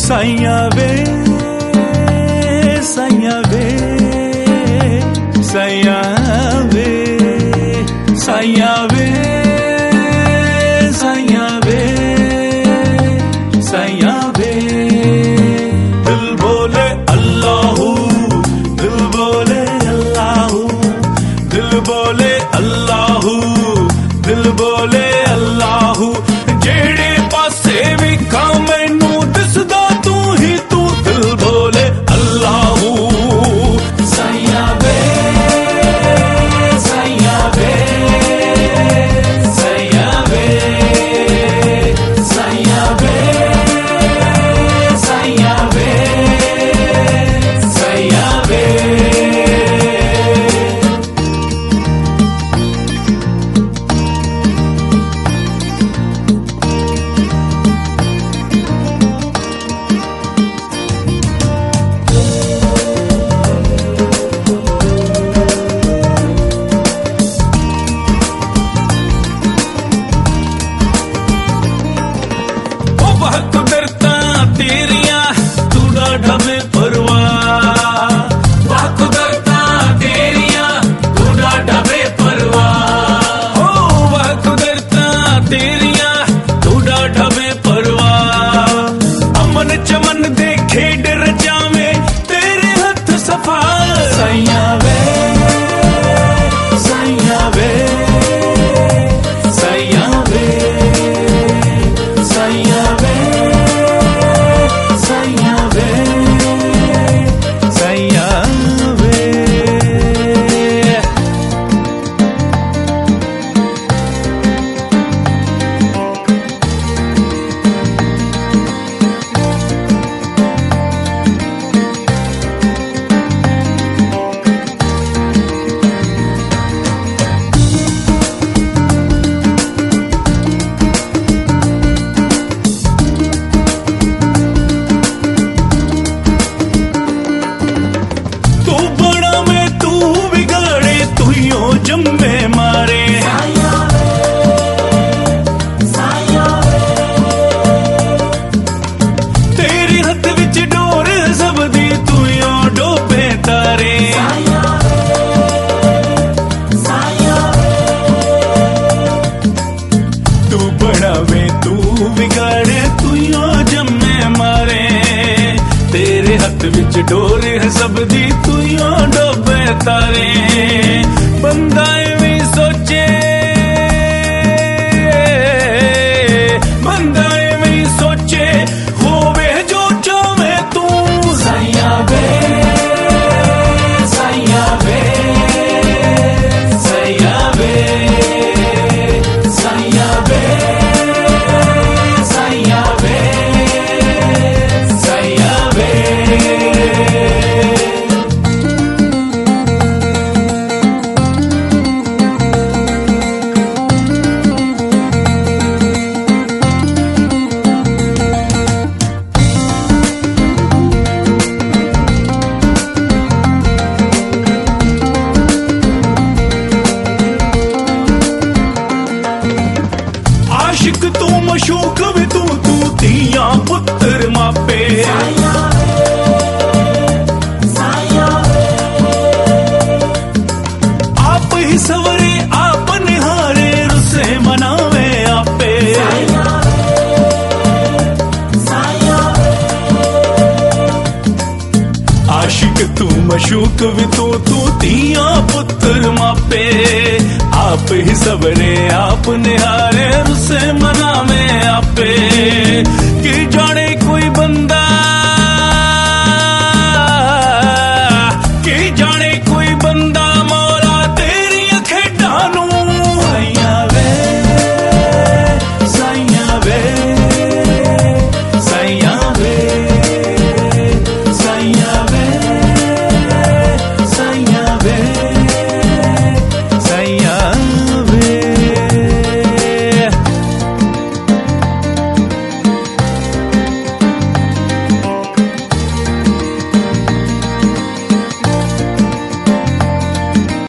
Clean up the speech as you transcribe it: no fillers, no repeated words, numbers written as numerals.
साइया वे साइया वे साइया वे साइया वे साइया वे साइया वे दिल बोले अल्लाहू दिल बोले अल्लाहू दिल बोले अल्लाहू दिल बोले अल्लाहू जेड़े पासे विखा मैनू दिसदा तू ही तू दिल बोले अल्लाहू साइया वे साइया वे साइया वे साइया वे साइया वे साइया वे कुदरता तेरिया तू डाढ़ा बेपरवाह वाह कुदरता तेरिया तू डाढ़ा बेपरवाह ओ वाह कुदरता तेरिया तू डाढ़ा बेपरवाह अमन चमन दे खेड रचावे तेरे हथ सफा साइया वे साइया वे साइया वे साइया वे साइया वे साइया वे जम्मे मारे तेरे हथ विच डोर सबदी तू डोबे तारे तू बनावे तू बिगाड़े तू जम्मे मारे तेरे हथ विच डोर सबदी तू डोबे तारे बंदा भी सोचे बंदा भी सोचे होवे जो चाहे तू साइया वे साइया वे साइया वे साइया वे साइया वे साइया वे आशिक तू मशूक भी तू तू दिया पुत्र मापे आप ही सवरे आप निहारे रुसे मनावे आपे आशिक तू मशूक भी तू तू दिया पुत्र मापे आप ही सबरे आप निहारे रुसे मनावे आपे कि जाने